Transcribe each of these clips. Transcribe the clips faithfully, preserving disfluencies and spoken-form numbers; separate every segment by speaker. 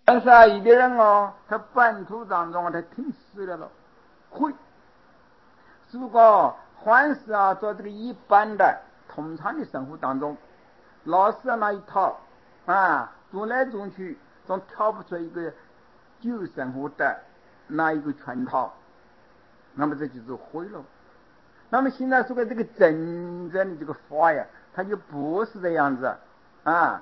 Speaker 1: 但是啊，有的人哦，他本土当中啊，他听死了了，会。如果凡是啊，做这个一般的通常的生活当中，老是那一套啊，走来走去，总跳不出一个旧生活的那一个圈套，那么这就是灰了。那么现在说的这个真正的这个法呀，它就不是这样子啊。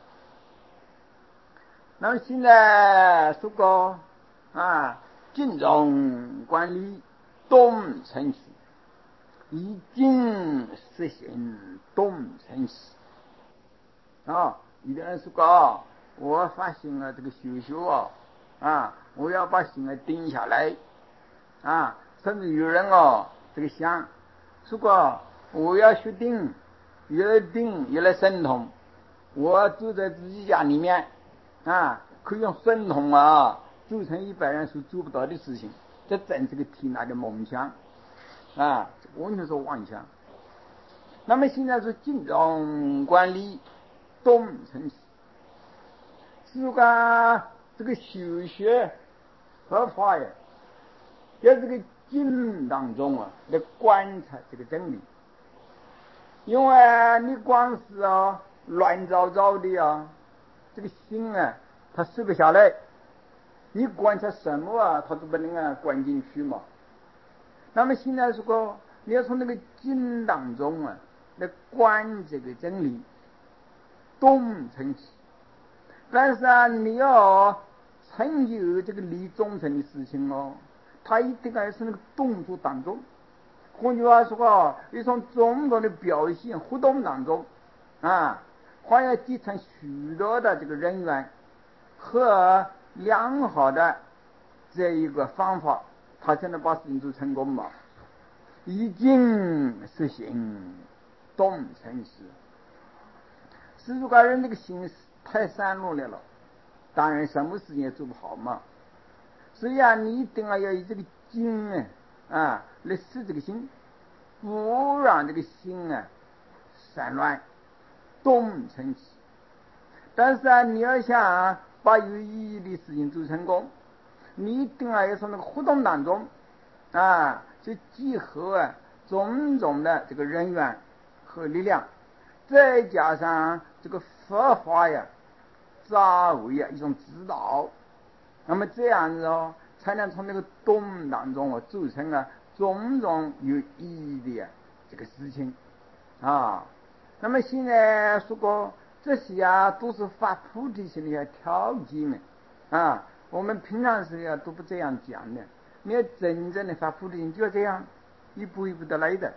Speaker 1: 那么现在说过啊，金融管理东城市，已经实行东城市啊。有的人说过，我发现了这个修修哦啊，我要把心啊定下来啊，甚至有人哦这个想说过，我要学定，越定越来神通，我住在自己家里面啊，可以用神通啊做成一般人所做不到的事情，这真是个天大的梦想啊，完全是妄想。那么现在是金融管理东城市，是个这个修学和法呀，在这个经当中啊来观察这个真理。因为你光是啊乱糟糟的啊，这个心啊它舍不下来，你观察什么啊它都不能啊灌进去嘛。那么现在如果你要从那个经当中啊来观这个真理东层次，但是啊你要成就这个理中层的事情哦，它一定要是那个动作当中，换句话说啊，你从种种的表现互动当中啊，还要集成许多的这个人员和良好的这一个方法，他才能把事情做成功嘛。已经实行东城市，是如果人这个心太散落来了，当然什么事情也做不好嘛。所以啊，你一定要有这个精啊啊来使这个心，不让这个心啊散乱东城市。但是啊，你要想啊把有意义的事情做成功，你一定要从那个互动当中啊去集合啊种种的这个人员和力量，再加上这个佛法呀作为啊一种指导，那么这样子哦才能从那个动当中啊组成啊种种有意义的啊这个事情啊。那么现在说过这些啊都是发菩提心的条件啊，我们平常时啊都不这样讲的。你要真正的发菩提心，就要这样一步一步的来的。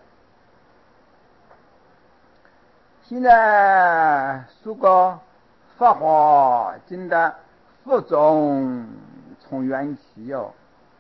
Speaker 1: 现在说过法华经的佛种从缘起哦，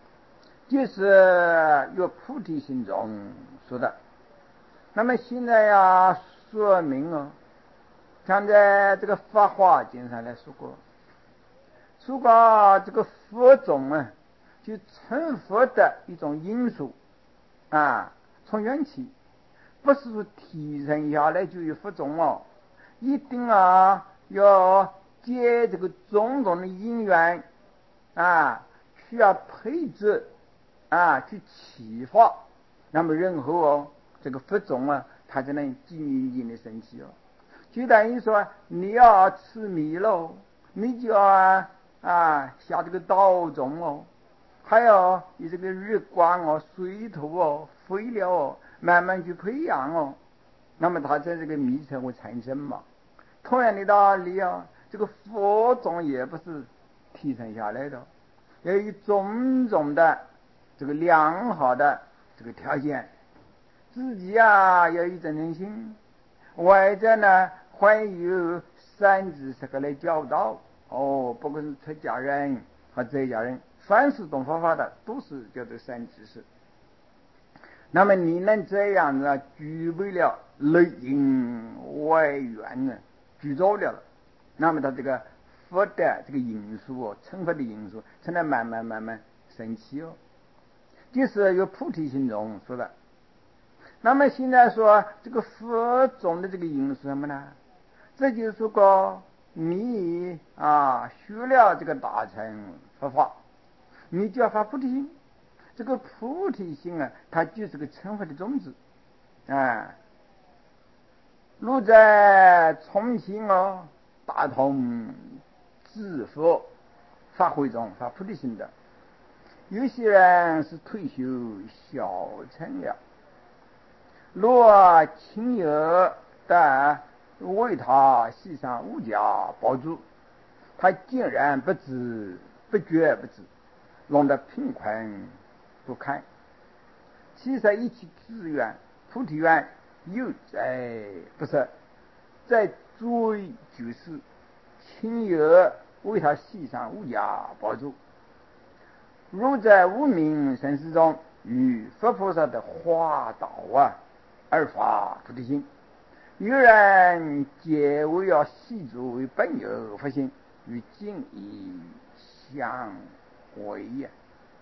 Speaker 1: 就是有菩提心中说的。那么现在呀说明哦，像在这个法华经上来说过，说过这个佛种啊，就成佛的一种因素啊，从缘起，不是说提升下来就有佛种哦，一定啊要借这个种种的因缘啊，需要配置啊去启发，那么任何哦这个佛种啊，它才能静静的升起哦。就等于说你要吃米喽，你就要啊啊下这个稻种哦，还要以这个日光哦、水土哦、肥料哦，慢慢去培养哦，那么它在这个米才会产生嘛。同样的道理啊，这个佛种也不是提升下来的，要有种种的这个良好的这个条件，自己啊要有真诚心，外在呢还有善知识来教导哦，不管是出家人和在家人，凡是懂佛法的都是叫做善知识。那么你能这样子具备了内因外缘呢，具足了，那么他这个佛的这个因素哦，成佛的因素才能慢慢慢慢升起哦，就是有菩提心中说的。那么现在说这个佛种的这个因素什么呢？这就是说你啊学了这个大乘佛法，你就要发菩提心。这个菩提心啊，它就是个成佛的种子啊。如在重庆哦大同智佛法会中发菩提心的，有些人是退休小乘了，若亲友的为他系上物价宝珠，他竟然不知不觉不知，弄得贫困不堪。其实一切志愿菩提愿又在不是在追就是亲友为他系上物价宝珠，如在无名生死中与佛菩萨的化道啊而发菩提心。有人皆为要系足为本有佛心，与境义相违呀。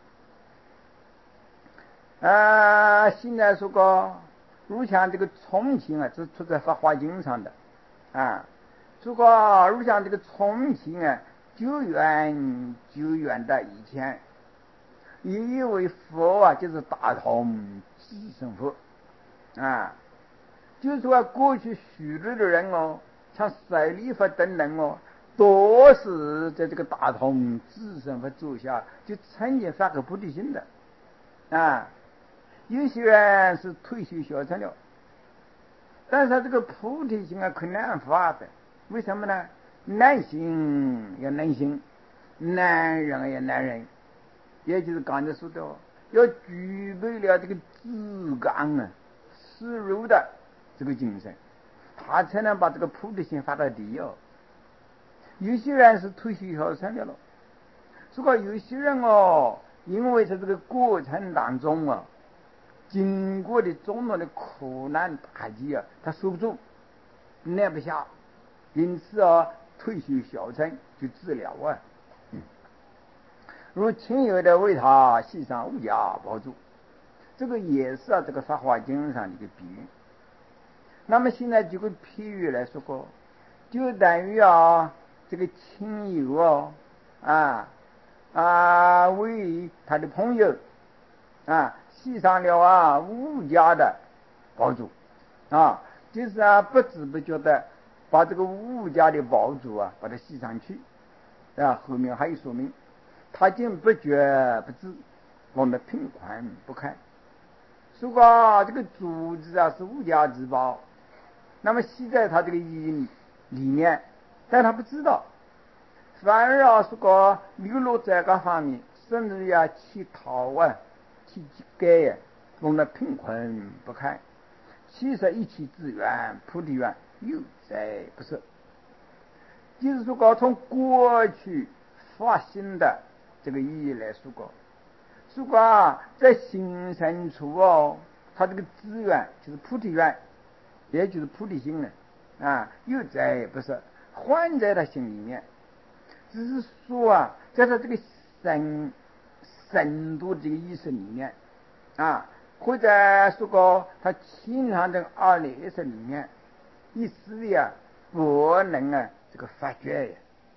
Speaker 1: 啊，现在说过，如像这个重庆啊，是出在法华经上的啊。如果如像这个重庆啊，久远久远的以前，有一位佛啊，就是大同智胜佛啊。就是说过去许多的人哦，像舍利弗等人哦，都是在这个大同智胜佛座下就曾经发个菩提心的啊。有些人是退休小乘了，但是这个菩提心啊很难发的，为什么呢？难行要难行，难人也难人，也就是刚才说的，要具备了这个自刚啊思入的这个精神，他才能把这个菩提心发到底哦。有些人是退休小乘的了，如果有些人哦，因为在这个过程当中啊，经过的种种的苦难打击啊，他受不住，耐不下，因此啊，退休小乘就治疗啊。嗯、如亲友的为他系上物价宝珠，这个也是啊，这个法华经上的一个比喻。那么现在这个譬喻来说过，就等于啊，这个亲友哦，啊啊为他的朋友啊系上了啊物价的宝珠啊，就是啊不知不觉的把这个物价的宝珠啊把它系上去啊。后面还有说明，他竟不觉不知，弄得贫困不堪。如果这个珠子啊是无价之宝，那么系在他这个衣里面，但他不知道，反而啊说个流落在各方面，甚至要乞讨啊，去改呀，弄得贫困不堪。其实一切之源菩提源又在不是，就是说搞从过去发心的这个意义来说过，如果啊在心深处哦，他这个资源就是菩提源，也就是菩提心呢啊，又在不是还在他心里面，只是说啊，在他这个深深度这个意识里面啊，或者说个他经常这个二类意识里面，一时的啊不能啊这个发觉呀。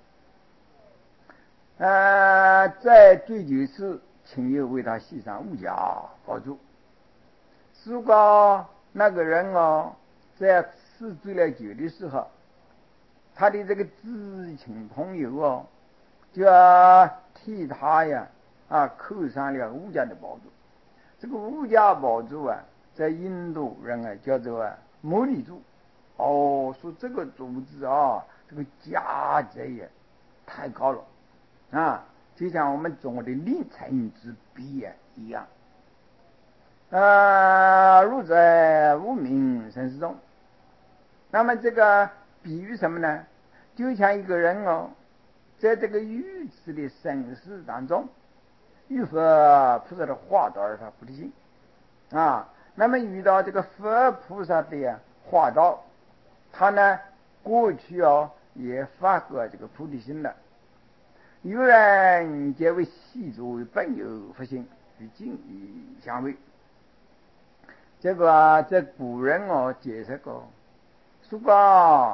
Speaker 1: 呃，在追求时，亲友为他系上物价宝珠。如果那个人哦，在吃醉了酒的时候，他的这个知情朋友哦，就要替他呀啊扣上了物价的宝珠。这个物价宝珠啊，在印度人啊叫做啊摩尼珠。哦，说这个珠子啊，这个价值也太高了啊，就像我们中国的凌晨之笔啊一样。呃，如在无名生死中，那么这个比喻什么呢？就像一个人哦，在这个愚痴的生死当中，遇佛菩萨的化道而发菩提心啊。那么遇到这个佛菩萨的化道，他呢过去哦也发过这个菩提心的。有人皆为系足为本有佛心，与境义相违。这个在古人哦解释过，说过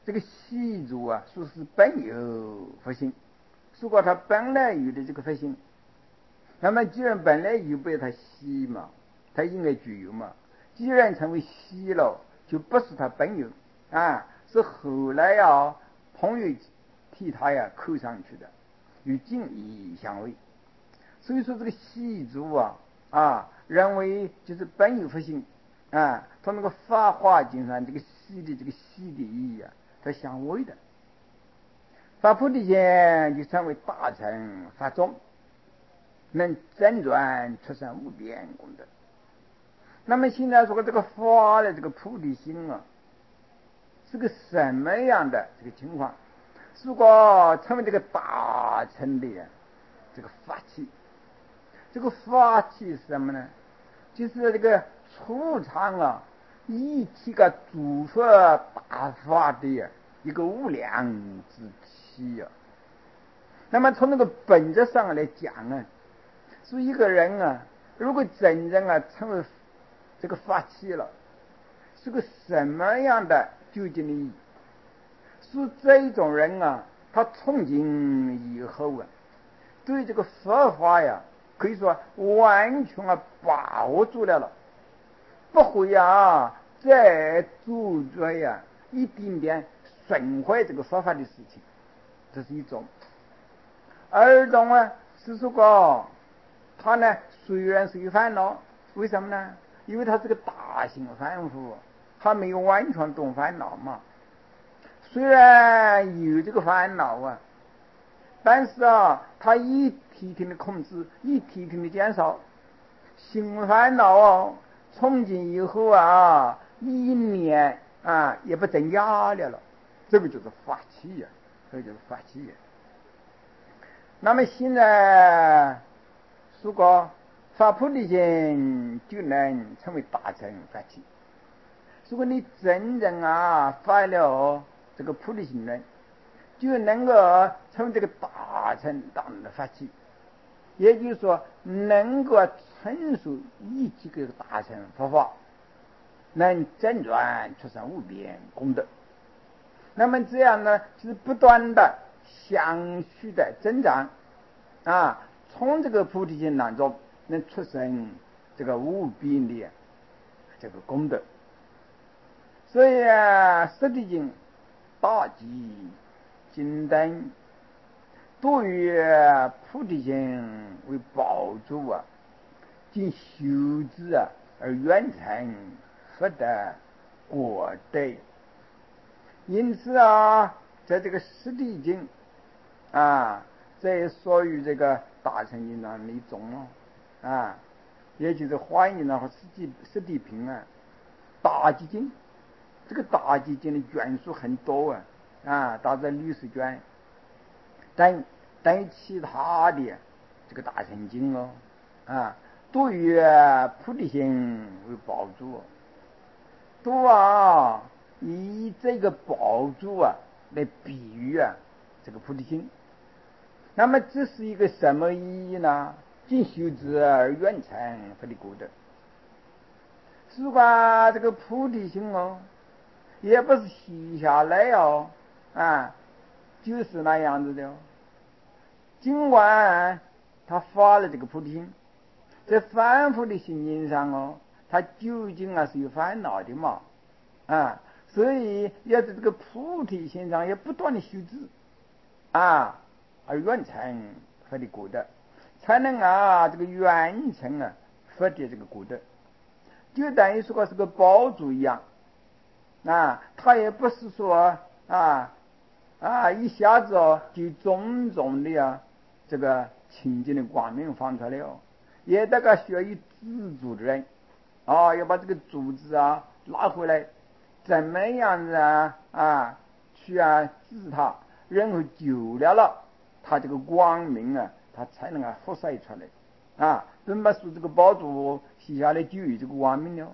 Speaker 1: 这个习俗啊，说是本有佛性，如果他本来有的这个佛性，那么既然本来有不要他习嘛，他应该具有嘛。既然成为习了，就不是他本有啊，是后来啊朋友替他呀扣上去的，与敬意相违。所以说这个习俗啊啊，认为就是本有佛性啊，从那个法华经上这个习的这个习的意义啊，它相违的。发菩提心就成为大乘法宗，能真转出生无边功德。那么现在说这个发的这个菩提心啊，是个什么样的这个情况？如果成为这个大乘的这个法器，这个法器是什么呢？就是这个初场啊，一体个诸佛大法的一个无量之器啊。那么从那个本质上来讲呢，说一个人啊，如果真正啊成为这个法器了，是个什么样的究竟的意义？是这种人啊，他从今以后啊，对这个佛法呀，可以说完全啊把握住了了，不会啊再做着呀一点点损坏这个佛法的事情，这是一种。二种啊是说过他呢虽然是有烦恼，为什么呢？因为他是个大型凡夫，他没有完全动烦恼嘛。虽然有这个烦恼啊，但是啊他一天天的控制，一天天的减少，新烦恼哦，从今以后啊一年啊也不增加了了，这个就是法器呀、啊，这个就是法器呀、啊。那么现在如果发菩提心，就能成为大乘法器。如果你真正啊发了这个菩提心呢，就能够成为这个大乘大乘的法器，也就是说能够承受一这个大乘佛法，能真转出生无边功德。那么这样呢，就是不断的相续的增长啊，从这个菩提心当中能出生这个无边的这个功德。所以啊，十地经、大集经等都以菩提心为宝珠啊，经修之啊而远成佛德果德。因此啊，在这个十地经啊，这也属于这个大乘经当中的一种咯啊，也就是华严经和十地十地品啊，大集经。这个大集经的卷数很多啊，啊，达到六十卷，但但其他的这个大乘经哦，啊，都以菩提心为宝珠，都啊以这个宝珠啊来比喻啊这个菩提心。那么这是一个什么意义呢？尽修之而远成佛的果德。如果这个菩提心哦，也不是写下来哦，啊，就是那样子的哦。尽管他发了这个菩提心，在凡夫的心境上哦，他究竟啊是有烦恼的嘛，啊，所以要在这个菩提心上要不断的修治，啊，而远成佛的果德，才能啊这个远成啊佛的这个果德，就等于说是个宝珠一样。啊，他也不是说啊啊一下子哦就种种的啊这个清净的光明放出来哦，也大概需要有自主的人啊，要把这个珠子啊拿回来，怎么样子啊啊去啊治它，然后久了了，它这个光明啊，它才能啊辐射出来啊，等把说这个宝珠洗下来就有这个光明了。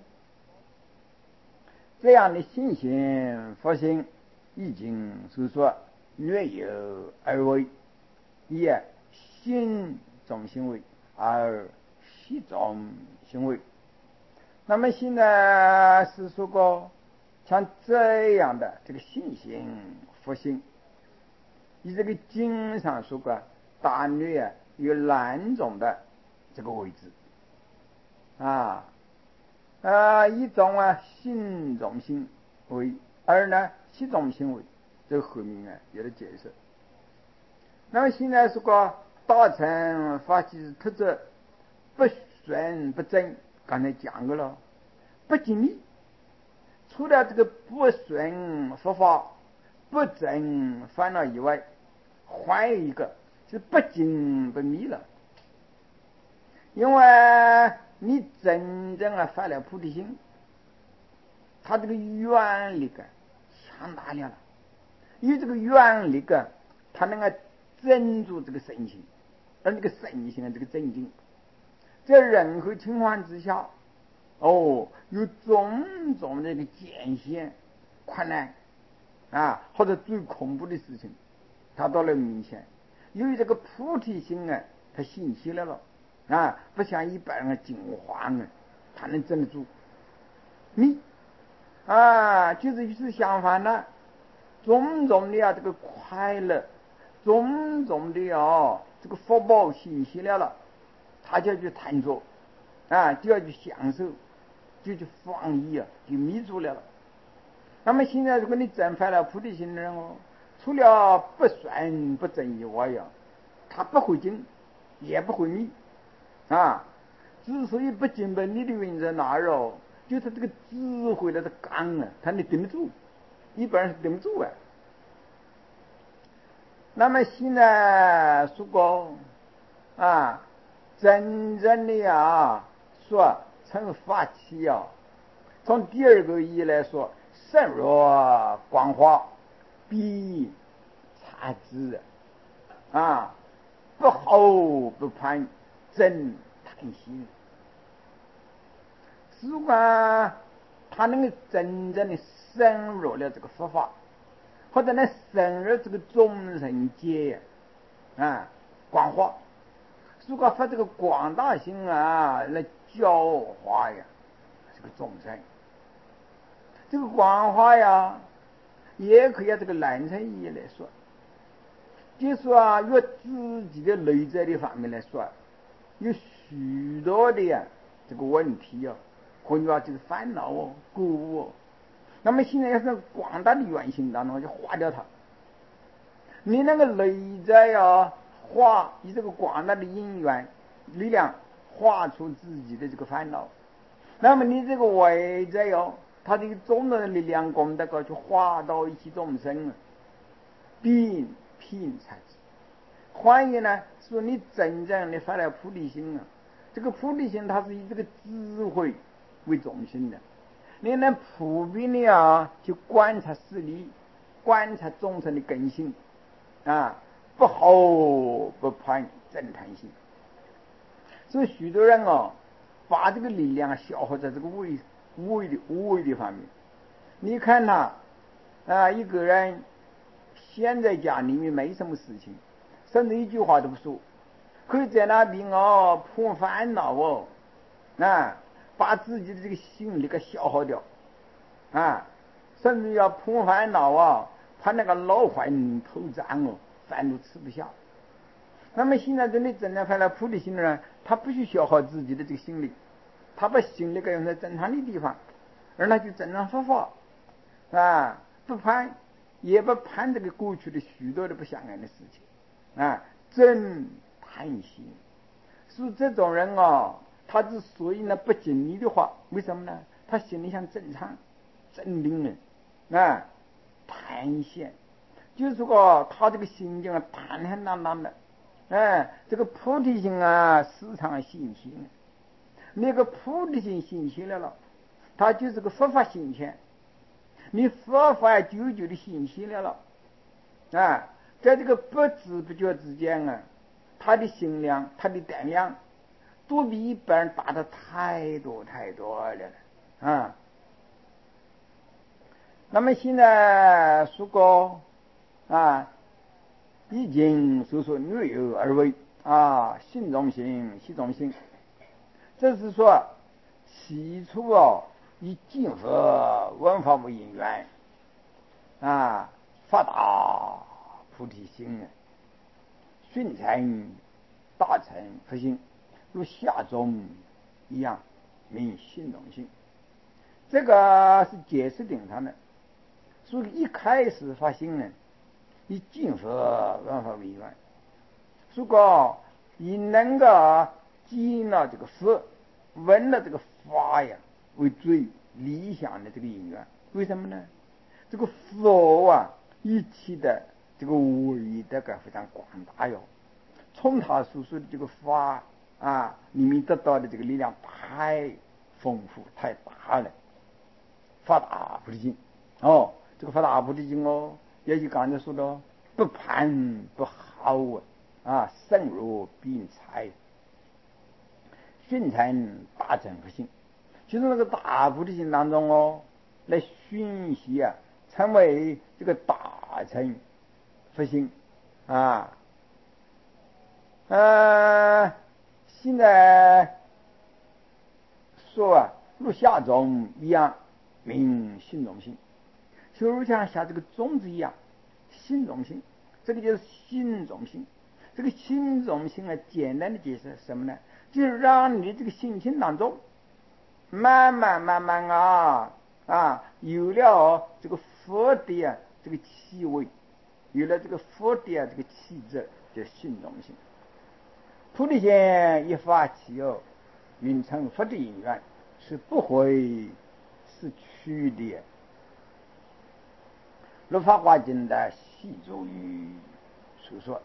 Speaker 1: 这样的信心佛心已经所说略有而为，也心中行为而习中行为。那么现在是说过像这样的这个信心复兴，以这个经上说过，大略啊有两种的这个位置啊，呃，一种啊心中心为，二呢习中心为，这个后面啊有的解释。那么现在说过大乘法其特质，不顺不正，刚才讲过了，不尽力，除了这个不顺佛法不正烦恼以外，还有一个是不精不密了。因为你真正啊发了菩提心，他这个愿力啊强大了了，有这个愿力啊，他能够镇住这个身心，而这个身心啊这个镇静，在任何情况之下，哦，有种种的一个艰险困难啊，或者最恐怖的事情，他都能明显。由于这个菩提心啊，他兴起来了啊，不像一般人的惊慌啊，他能镇得住。你啊，就是与之相反的，种种的啊这个快乐，种种的啊这个福报兴起来了，他就要去探索啊，就要去享受，就去放逸啊，就迷住了了。那么现在如果你证发了菩提心的人哦，除了不顺不正以外呀，他不会精，也不会迷啊。之所以不精不迷的原因在哪儿哦？就是这个智慧的刚啊，他能顶得住，一般人是顶不住啊。那么现在说过啊，真正的呀说成法器啊，从第二个意义来说，胜若光华，必察之啊，不厚不攀，真叹息。如果他能够真正的深入了这个佛法，或者呢深入这个众生界啊光化，如果发这个广大心啊来教化呀这个众生，这个广化呀也可以这个南城意义来说，就是说啊，用自己的内在的方面来说，有许多的呀这个问题啊，或者说这个烦恼哦、鼓舞哦，那么现在要是广大的圆心当中就化掉它，你那个内在啊化，以这个广大的因缘力量化出自己的这个烦恼，那么你这个外在哟，它这个众的力量功德高去化到一切众生，并品才知。换言呢，说你真正的发了菩提心啊，这个菩提心它是以这个智慧为中心的，你能普遍的啊去观察事理，观察众生的根性啊，不厚不攀，正贪心。所以许多人哦，把这个力量消耗在这个无为无为的无为的方面。你看他啊，一个人闲在家里面没什么事情，甚至一句话都不说，可以在那边哦破烦恼哦，啊，把自己的这个心力给消耗掉啊，甚至要破烦恼啊，怕那个老患头胀哦，饭都吃不下。那么现在这里真正发了菩提心的人，他不去消耗自己的这个心力，他把心力该用在正常的地方，而他去正常佛法啊，不攀，也不攀这个过去的许多的不相干的事情啊，真贪心。是这种人啊，他之所以呢不尽力的话，为什么呢？他心里想正常镇定呢啊，贪心，就是说他这个心境啊坦坦荡荡的。哎，这个菩提心啊，时常兴起。那个菩提心兴起来了，它就是个佛法兴起。你佛法久久的兴起来了，啊，在这个不知不觉之间啊，他的心量、他的胆量，都比一般人大的太多太多了啊。那么现在说过啊，已经所说略有而为。啊，心中心，习中心，这是说起初哦， 以尽佛文法为因缘啊，发大菩提心，训成大乘佛性，如下中一样名信容心。这个是解释顶上的，所以一开始发心呢，以尽佛文法为因缘。如果以能够尽了这个佛闻了这个法呀为最理想的这个因缘，为什么呢？这个佛啊，一切的这个伟德感非常广大哟，从他所说的这个法啊里面得到的这个力量太丰富太大了，发大菩提心哦，这个发大菩提心哦，也就刚才说的不攀不好啊，啊，胜如并财，训成大乘佛性。其中那个大菩提心当中哦，来熏习啊，成为这个大乘佛性啊。呃，现在说啊，如下种一样，名信容心，就如像下这个种子一样，信容心，这个就是信容心。这个信容心啊，简单的解释什么呢？就是让你这个心情当中，慢慢慢慢啊啊，有了这个佛的啊这个气味，有了这个佛的啊这个气质，叫信容心。菩提心一发起哦，运成佛的因缘，是不会失去的。如法华经的细注语所说。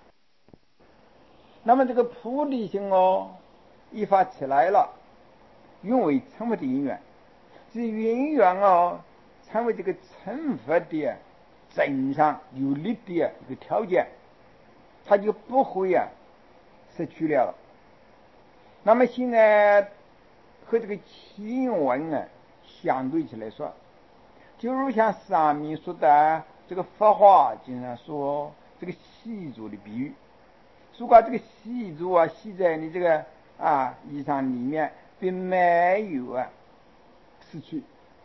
Speaker 1: 那么这个菩提心哦，一发起来了，运为成佛的因缘，这因缘哦，成为这个成佛的正上有力的一个条件，它就不会啊失去了。那么现在和这个经文啊相对起来说，就如像上面说的这个法华经上说这个细竹的比喻，如果这个细竹啊系在你这个啊衣裳里面，并没有啊失去。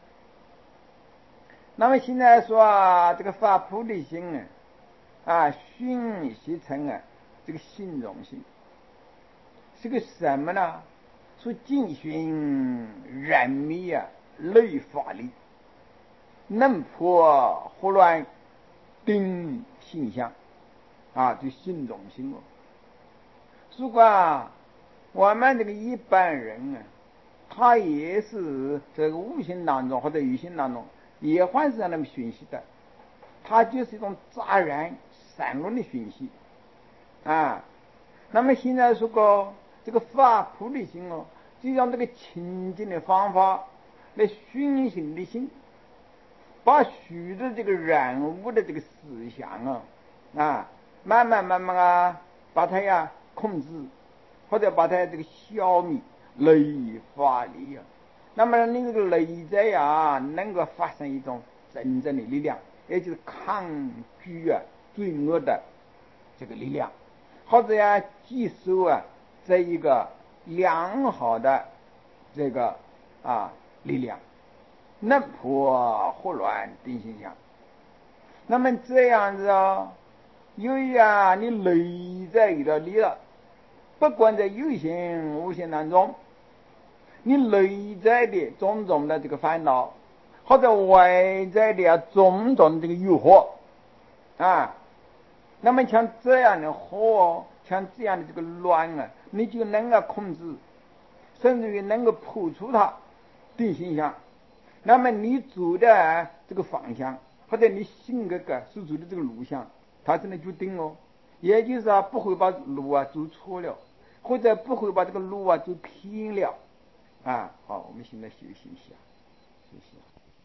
Speaker 1: 那么现在说啊，这个发菩提心啊，啊熏习成啊这个信容心，是个什么呢？说尽寻人迷啊类法力，能破胡乱定性相啊，就信容心哦。如果啊我们这个一般人啊，他也是这个无形当中或者有形当中也还是让他们讯息的，它就是一种杂然散乱的讯息啊。那么现在说个这个发菩提心哦，就用这个清净的方法来熏习你的心，把许多这个人物的这个思想啊啊，慢慢慢慢啊，把它呀控制，或者把它这个消灭内发力啊。那么你这个内在呀，能够发生一种真正的力量，也就是抗拒啊罪恶的这个力量，或者呀接受啊这一个良好的这个啊力量，能破胡乱定性相。那么这样子啊，由于啊你内在有了力了，不管在有形无形当中，你内在的种种的这个烦恼，或者外在的啊种种的这个诱惑啊，那么像这样的祸，像这样的这个乱啊，你就能够控制，甚至于能够破除它定性相。那么你走的这个方向，或者你性格个所走的这个路向，它是能决定哦。也就是啊，不会把路啊走错了，或者不会把这个路啊走偏了啊。好，我们现在休息一下，休息。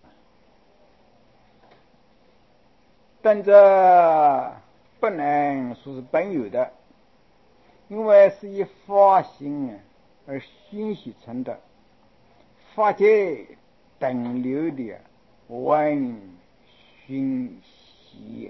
Speaker 1: 但这不能说是本有的，因为是以法心而熏习成的，法界等流的闻熏习。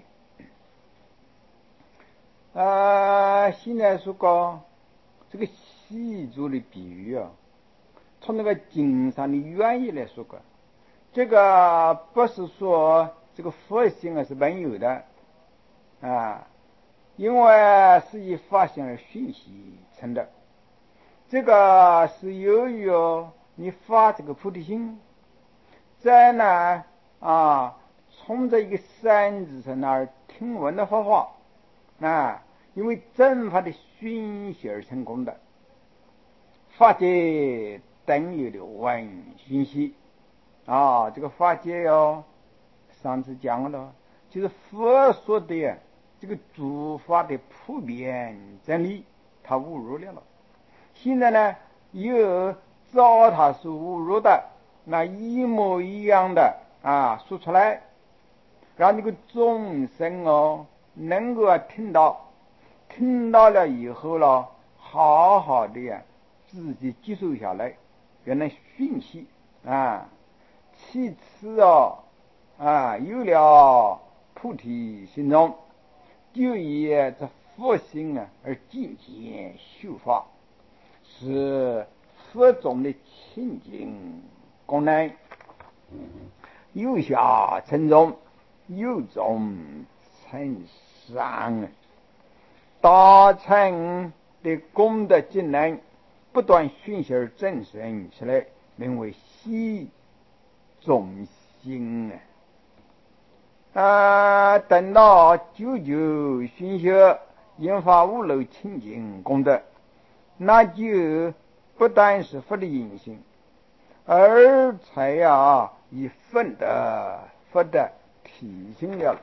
Speaker 1: 啊，现在说讲这个细竹的比喻啊， 从那个经上的原意来说个，这个不是说这个佛性啊是没有的啊，因为是以法性而熏习成的。这个是由于哦，你发这个菩提心，在呢啊，从这一个山子上那儿听闻的佛法啊，因为正法的熏习而成功的。法界等于的万熏习啊，这个法界哟，上次讲了，就是佛说的这个诸法的普遍真理，他侮辱了了。现在呢，又照他是侮辱的那一模一样的啊说出来，让这个众生哦能够啊听到，听到了以后了，好好的呀自己接受下来，原来熏习啊。其次哦啊，有了菩提心中，就以这佛心啊而渐渐修法，是佛中的清净功能，由下成中，由中成上，大乘的功德技能不断熏习而增生起来，名为习众心啊！啊，等到久久熏习，引发无漏清净功德，那就不但是佛的因性，而才呀以佛的佛的体性了。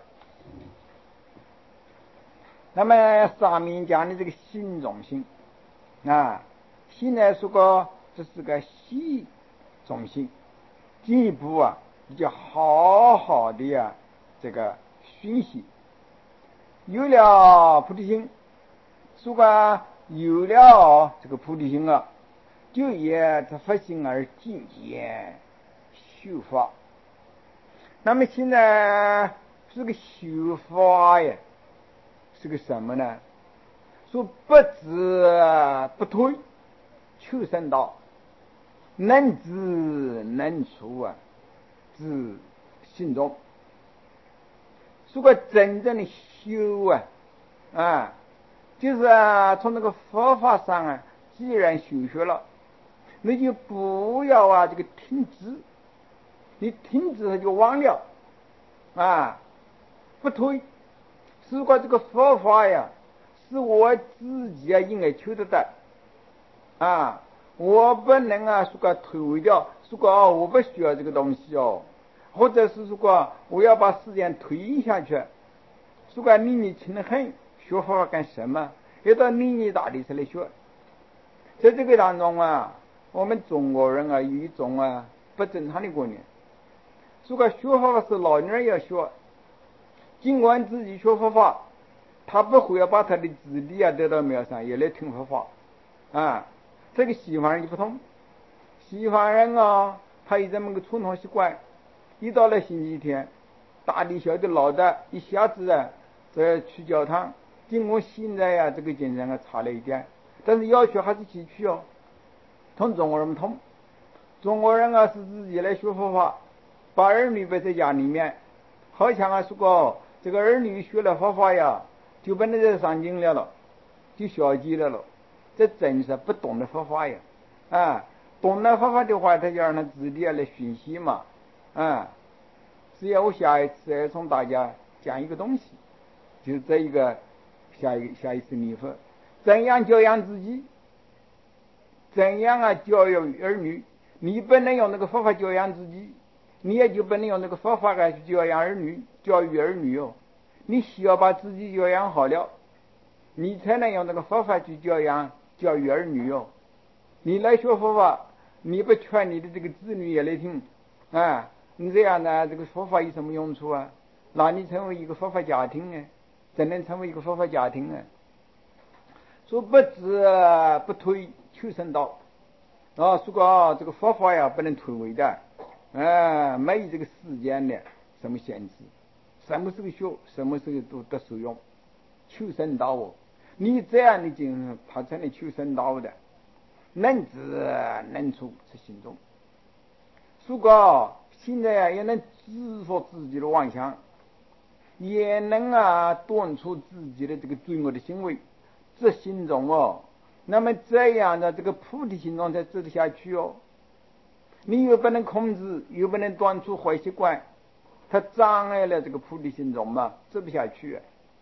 Speaker 1: 那么上面讲的这个心中心啊，现在说过这是个习中心，进一步啊就好好的呀这个熏习，有了菩提心，说过有了这个菩提心啊，就也这佛心而渐渐修法。那么现在这个修法呀是个什么呢？说不知不退，求生道，能知能出啊，自心中。如果真正的修啊啊，就是啊从那个佛法上啊，既然修学了，那就不要啊这个停止，你停止了就忘了啊，不退。如果这个佛法呀是我自己啊应该求得的啊，我不能啊说个退位掉，说个哦我不需要这个东西哦，或者是说个我要把时间推下去，说个年纪轻得很，学佛法干什么？要到年纪大的时候来学。在这个当中啊，我们中国人啊有一种啊不正常的观念，说个学佛法是老年人要学，尽管自己学佛法，他不会要把他的子弟啊带到庙上也来听佛法啊。这个西方人就不同，西方人啊他有这么个传统习惯，一到了星期天，大的小的老的一下子啊这去教堂，尽管现在呀、啊、这个精神啊差了一点，但是要学还是去去哦。同中国人不同，中国人啊是自己来学佛法，把儿女摆在家里面，好像啊说过这个儿女学了佛法呀就不能再上进了了，就消极了了，这真是不懂得佛法呀啊！懂得佛法的话，他就让他自己来熏习嘛啊！只要我下一次送大家讲一个东西，就是这一个下一下一次礼佛，怎样教养自己，怎样啊教育儿女。你不能用那个佛法教养自己，你也就不能用那个佛法来去教养儿女，教育儿女哦。你需要把自己教养好了，你才能用那个佛法去教养教育儿女哦。你来学佛法，你不劝你的这个子女也来听啊，你这样呢，这个佛法有什么用处啊？那你成为一个佛法家庭呢？怎能成为一个佛法家庭呢？说不知不退，求生道啊，说个这个佛法呀不能退位的啊，没有这个时间的什么限制，什么时候学，什么时候都得受用。求生道哦，你这样的经他才能求生道的。 能知能处在心中。如果现在啊也能知说自己的妄想，也能啊断除自己的这个罪恶的行为，这心中哦，那么这样的这个菩提心中才走得下去哦。你又不能控制，又不能断除坏习惯，它障碍了这个菩提心中嘛，走不下去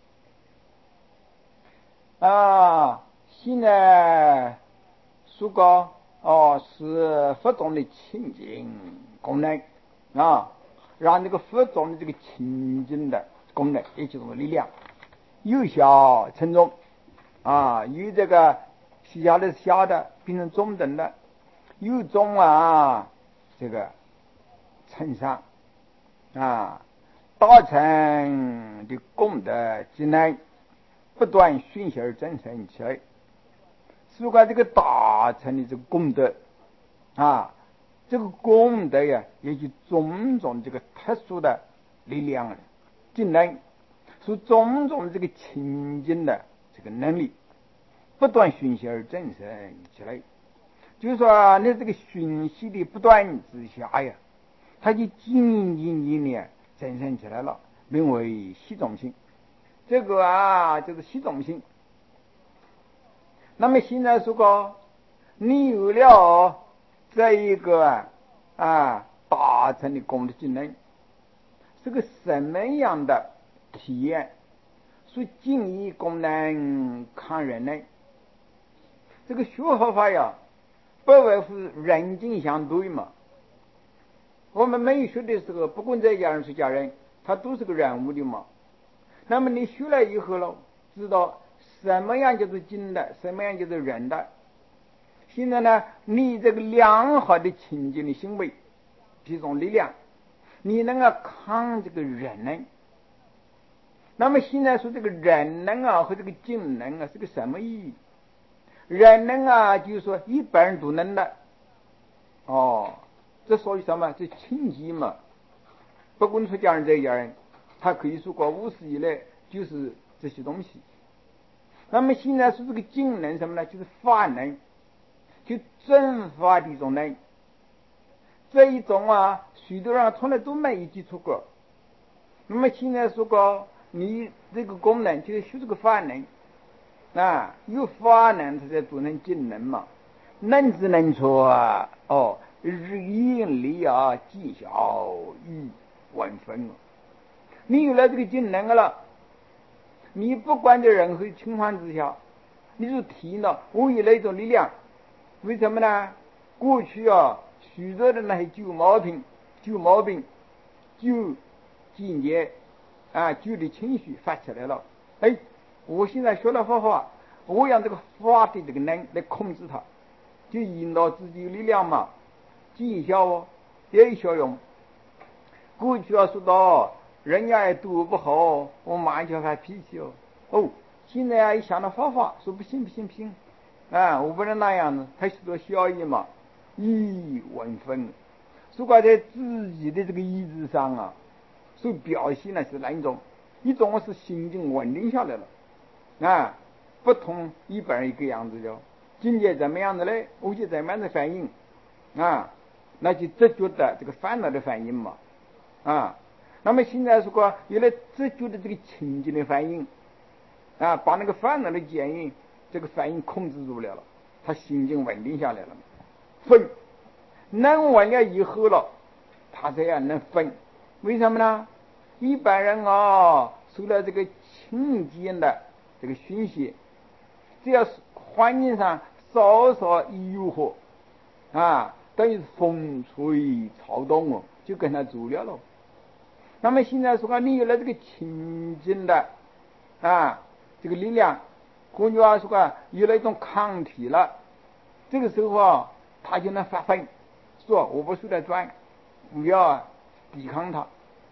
Speaker 1: 啊。啊，现在说过哦，是佛中的清净功能啊，让这个佛中的这个清净的功能，也就是力量，由小成中啊，由这个小的小的变成中等的，由中啊这个成上啊，大成的功德之内，不断熏习而增生起来。如果这个大成的这个功德啊，这个功德呀，也就种种这个特殊的力量进来，是种种这个清净的这个能力，不断熏习而增生起来。就是说，你这个熏习的不断之下呀，它就紧紧紧的增生起来了，名为习种性。这个啊，就是习种性。那么现在说过，你有了这一个啊大成的功德技能，是个什么样的体验？是静义功能看人呢？这个学佛法呀，不外乎人境相对嘛。我们没有学的时候，不管在家人出家人，他都是个人物的嘛。那么你学了以后了，知道什么样叫做经的，什么样叫做人的。现在呢，你这个良好的清净的行为，这种力量，你能够抗这个人能。那么现在说这个人能啊和这个经能啊是个什么意义？人能啊，就是说一般人都能的。哦，这属于什么？这清净嘛。不管出家人在家人，他可以说过五十以内就是这些东西。那么现在说这个经能什么呢？就是法能，就正法的一种能。这一种啊，许多人从来都没有接触过。那么现在说过，你这个功能就是修这个法能啊，有法能它才做成经能嘛。能知能错啊，哦，日引力啊，绩效与万分。你有了这个经能了，你不管在任何情况之下，你就提了我有了一种力量。为什么呢？过去啊，许多的那些旧毛病、旧毛病、旧境界啊，旧的情绪发起来了。哎，我现在学了佛法，我用这个法的这个能来控制它，就引导自己有力量嘛，绩效哦也有效用。过去要说到人家也对我不好，我马上就发脾气哦。哦，现在啊一想到方法，说不行不行不行啊，我不能那样子，他许多效益嘛，一万分。如果在自己的这个意志上啊，所表现的是哪一种？一种是心境稳定下来了啊，不同一般人一个样子的，境界怎么样的嘞？我就怎么样的反应啊，那就直觉的这个烦恼的反应嘛啊。那么现在如果有了直觉的这个情境的反应啊，把那个烦恼的检验这个反应控制住了了，他心境稳定下来了，分能稳了以后了，他这样能分。为什么呢？一般人啊，受了这个清净的这个熏习，只要是环境上稍稍一诱惑啊，等于是风吹草动哦，就跟他走了喽。那么现在说你有了这个清净的啊这个力量，换句话说啊，有了一种抗体了，这个时候啊，他就能发挥，说我不受他转，不要抵抗他。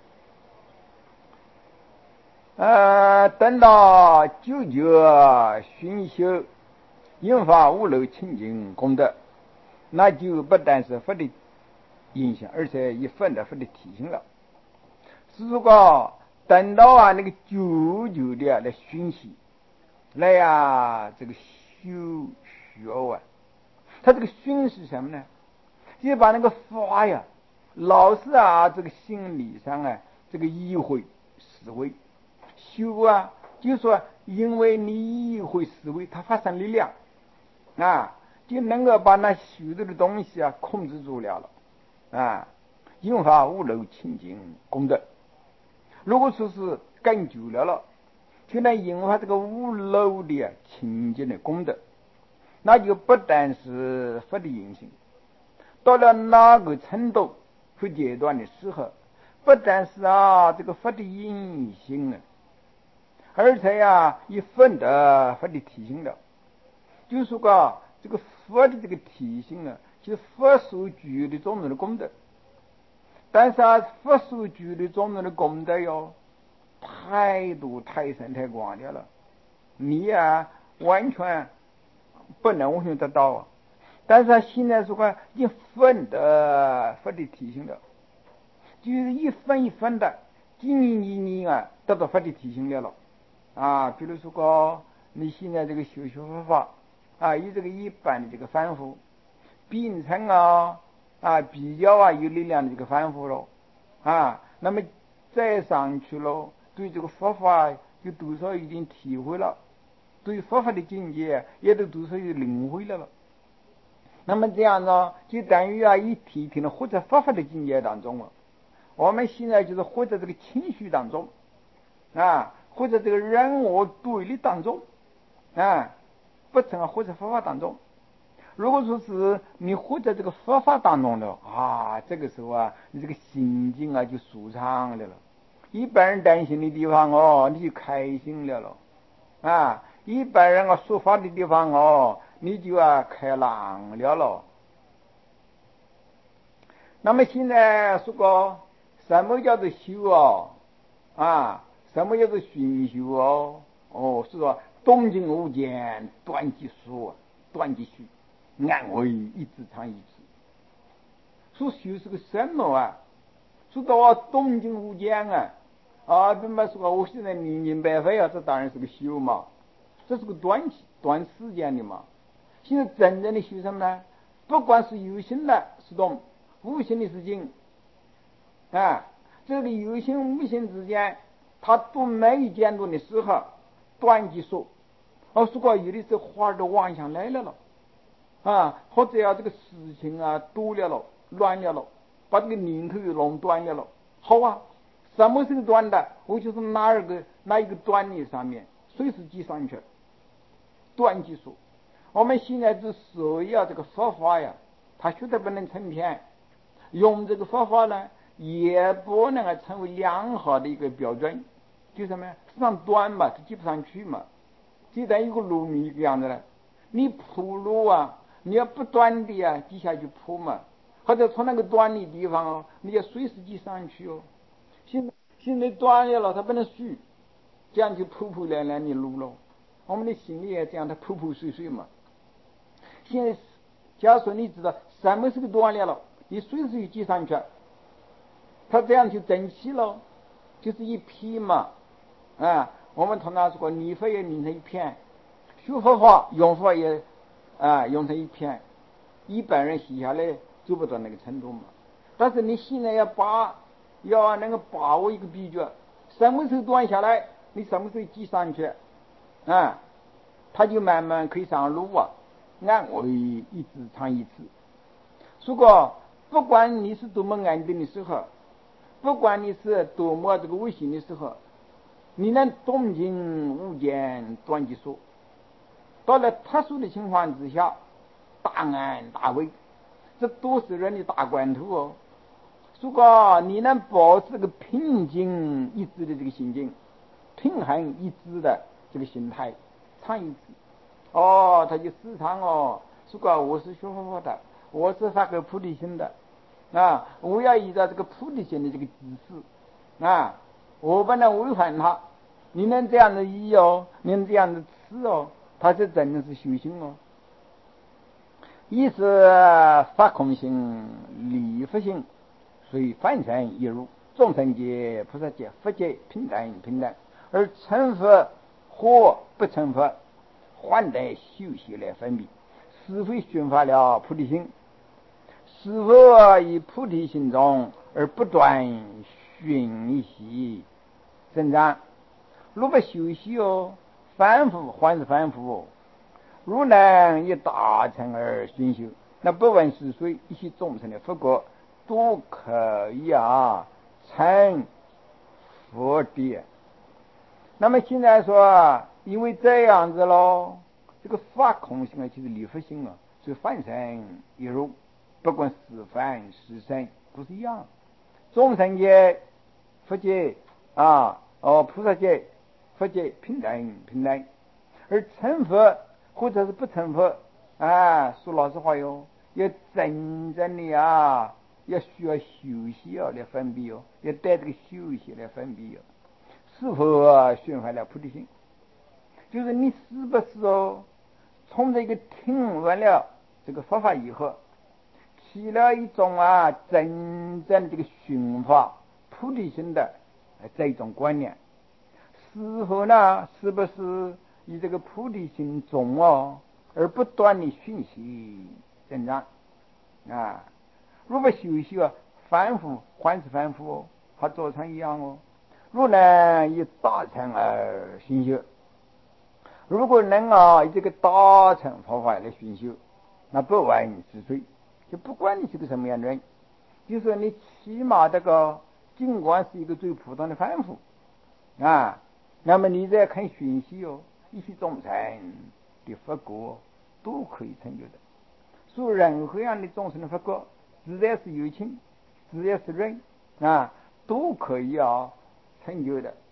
Speaker 1: 呃，等到九九熏修，引发五漏清净功德，那就不但是佛的影响，而且也分得佛的体性了。如果等到啊那个九九的来熏习，来呀、啊、这个修学啊， 他这个熏是什么呢？就是把那个法呀，老是啊，这个心理上啊，这个意会思维修啊，就是说，因为你意会思维，它发生力量啊，就能够把那修的东西啊控制住了了啊，引发无漏清净功德。如果说是干久了了，就能引发这个无漏的清净的功德，那就不但是佛的因性，到了哪个程度和阶段的时候，不但是啊这个佛的因性啊，而且呀一分得佛的体性了。就是说个这个佛的这个体性啊，就是佛所具的种种的功德。但是啊，佛所具的种种的功德哟，太多太深太广的了，你呀完全不能完全得到啊。但是他现在说话一分的佛的体性了，就是一分一分的经营经营啊，得到佛的体性了了啊。比如说个你现在这个修学佛法啊，以这个一般的这个反复并称啊啊比较啊有力量的这个反复了啊，那么再上去了，对这个佛法有多少已经体会了，对佛法的境界也都多少有领会了了。那么这样呢，就等于啊一体体的活在佛法的境界当中了。我们现在就是活在这个情绪当中啊，活在这个人我对立当中啊，不曾活在佛法当中。如果说是你活在这个佛法当中了啊，这个时候啊，你这个心境啊就舒畅了了。一般人担心的地方哦，你就开心了了啊；一般人啊说法的地方哦，你就啊开朗了了。那么现在说过什么叫做修哦啊？什么叫做熏修哦？哦，是说动静无间，断即说，断即虚，安为一直常一直。说修是个什么啊？说到啊动静无间啊啊，比方说我现在明明白白啊，这当然是个修嘛，这是个短期短时间的嘛。现在真正的修什么呢？不管是有心的是动，无心的事情啊，这个有心无心之间，他都没见到的时候，断即说。哦，说过有的时候话都妄想来了了啊，或者呀、啊、这个事情啊多了了，乱了了，把这个念头又弄断了了。好啊，什么是断的？我就是哪一个哪一个端倪上面，随时记上去，断即说。我们现在之所以啊这个佛法呀，它绝对不能成片，用这个佛法呢，也不能够成为良好的一个标准。就什么呀？实际上断嘛，它记不上去嘛，就等于一个路面一个样子了。你铺路啊，你要不断的啊记下去铺嘛，或者从那个断的地方哦，你要随时记上去哦。现在现在断了，它不能虚，这样就铺铺烂烂的路了。我们的心里也这样，它铺铺碎碎嘛。现在假如说你知道什么是个断裂了，你随时就记上去，它这样就整齐了，就是一批嘛啊。我们通常说过，理法也拧成一片，学佛法用法也啊用成一片，一般人写下来做不到那个程度嘛。但是你现在要把要能够把握一个秘诀，什么时候断下来，你什么时候记上去啊，它就慢慢可以上路啊。安为一直常一次。如果不管你是多么安定的时候，不管你是多么这个危险的时候，你能动静无间断即说。到了特殊的情况之下，大安大危，这都是人的大关头哦。如果你能保持这个平静一致的这个心境，平衡一致的这个心态，常一致哦，他就时常哦，如果我是学佛法的，我是发个菩提心的啊，我要依照这个菩提心的这个指示啊，我不能违反他。你能这样的依哦，你能这样的吃哦，他这真的是修行哦。一是发空心，离佛心，随凡尘一如，众生界、菩萨界、佛界平等平等，而成佛或不成佛，还得修习来分别。 是非熏发了菩提心，是否以菩提心中而不断熏习增长？如不修习哦，反复还是反复哦。如能以大乘而熏修，那不问是谁，一切众生的佛果都可以啊成佛的。那么现在说，因为这样子咯，这个法空性啊，就是离佛性啊，所以凡圣一如，不管是凡是圣都是一样。众生界、佛界啊，哦，菩萨界、佛界平等平等，而成佛或者是不成佛啊，说老实话哟，要真正的啊，要需要休息啊来分别哦，要带这个休息来分别哦。是否熏发了菩提心？就是你是不是哦，从这个听完了这个佛法以后，起了一种啊真正的这个熏发菩提心的这一种观念？是否呢？是不是以这个菩提心重哦，而不断的熏习增长啊？如果修习啊，反复还是反复哦，和坐禅一样哦。如能以大乘而熏修，如果能啊以这个大乘方法来熏修，那不问是谁，就不管你是个什么样的人，就说你起码这个尽管是一个最普通的凡夫啊，那么你在看熏习哦，一切众生的佛果都可以成就的。所以任何样的众生的佛果，只要是有情，只要是人啊，都可以啊成就的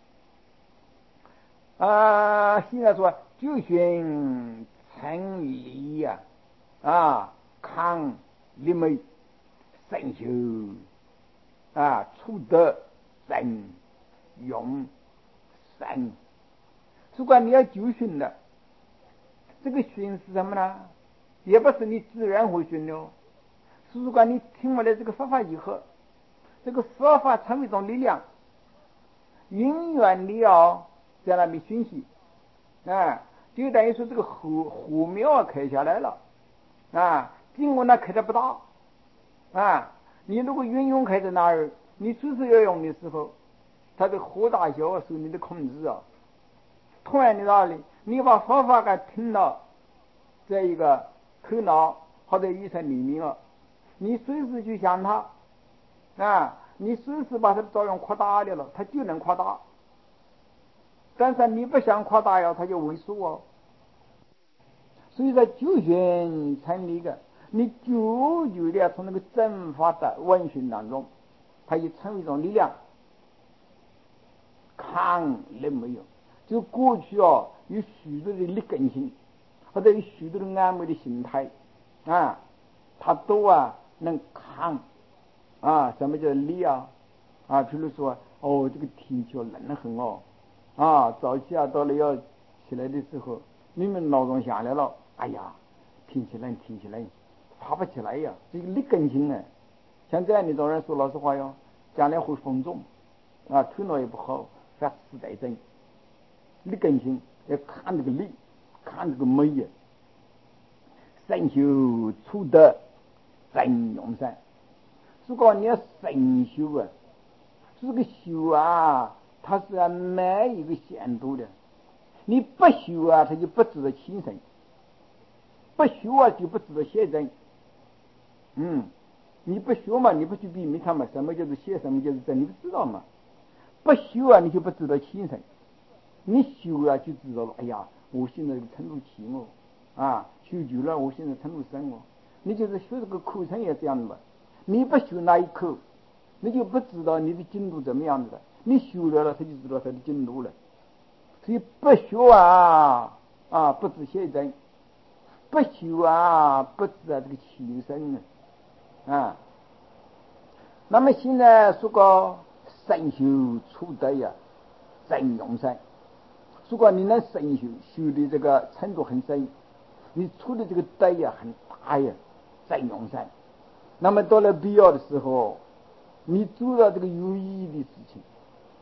Speaker 1: 啊。现在说就寻成理呀，啊，康立美圣修啊，处得真用神。如果你要就寻的，这个寻是什么呢？也不是你自然会寻的哦。如果你听完了这个佛法以后，这个佛法成为一种力量，永远你要在那里熏习啊，就等于说这个火火苗开下来了啊，尽管它开的不大啊，你如果运用开在那儿，你随时要用的时候，它的火大小受你的控制啊。同样的道理，你把佛法给听到这一个头脑或者意识里面了，你随时去想它啊，你随时把它的作用扩大掉了，它就能扩大。但是你不想扩大呀，它就萎缩哦。所以说就寻成立的，你久久的从那个正法的问询当中，它就成为一种力量，抗力没有。就过去哦，有许多的劣根性，或者有许多的安慰的心态啊，它都啊能抗啊。什么叫力啊？啊，比如说哦，这个天气冷得很哦，啊，早起啊到了要起来的时候，明明闹钟响来了，哎呀，天气冷，天气冷，爬不起来呀，这个劣根性呢。像这样的种人说老实话哟，将来会风重啊，头脑也不好，发痴呆症。劣根性要看这个力，看这个美呀，身修处得真用善。如果你要身修啊，这个修啊，它是要没一个限度的。你不修啊，它就不值得亲身；不修啊，就不值得写真。嗯，你不修嘛，你不去比密它嘛，什么叫做写，什么叫做真，你不知道嘛？不修啊，你就不值得亲身。你修啊，就知道了。哎呀，我现在这个程度轻哦，啊，修久了，我现在程度深哦。你就是修这个口程也这样的，你不修那一口，你就不知道你的进度怎么样子的。你修了了，他就知道他的进度了。所以不修啊啊，不知写真；不修啊，不知啊这个起身啊。那么现在说个身修处得呀，真用善。如果你能深修，修的这个程度很深，你出的这个德也很大呀，真用善。那么到了必要的时候，你做了这个有意义的事情，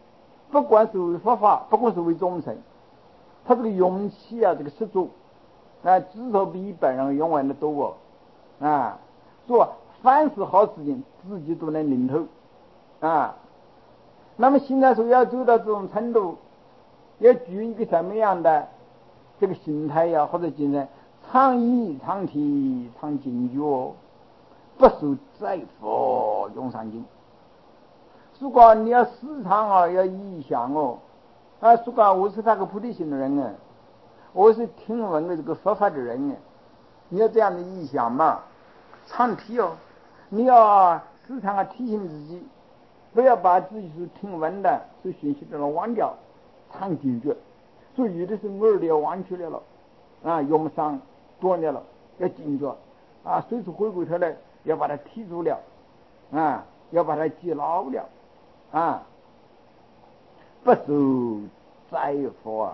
Speaker 1: 不管是为佛法，不管是为众生，他这个勇气啊，这个十足啊，智头比一般人永远的多哦，啊，做凡是好事情自己都能领头啊。那么现在说要做到这种程度，要具一个什么样的这个心态呀，或者精神？常以常体常警觉，不受灾祸永上进。如果你要时常啊要意想哦，啊，如果我是那个菩提心的人呢，我是听闻的这个佛法的人呢，你要这样的意想嘛，常提哦，你要时常啊提醒自己，不要把自己所听闻的所信息都忘掉，常警觉。所以有的是耳朵要弯曲来了，啊，用不上多年了，要警觉啊，随时回过头来要把它提住了，啊，要把它记牢了，啊，不受灾祸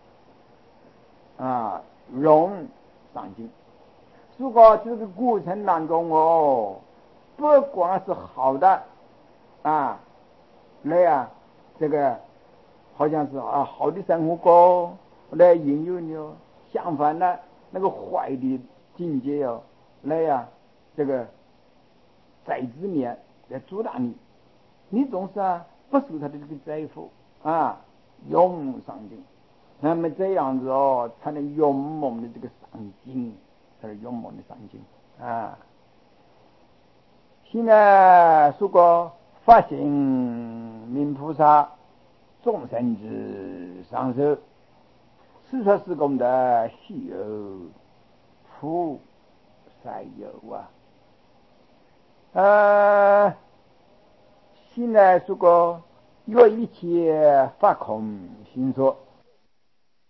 Speaker 1: 啊，容上进。如果这个过程当中哦，不光是好的啊，来啊，这个好像是啊好的生活过来引诱你哦，相反的那个坏的境界哦，来呀，这个在之面来阻挡你，你总是啊不受他的这个灾祸啊，勇上进。那么这样子哦，才能勇猛的这个上进，才是勇猛的上进啊。现在如果发心明菩萨，众生之上首，是说是功德稀有，普赛有啊。呃，现在如果若一切发空心说，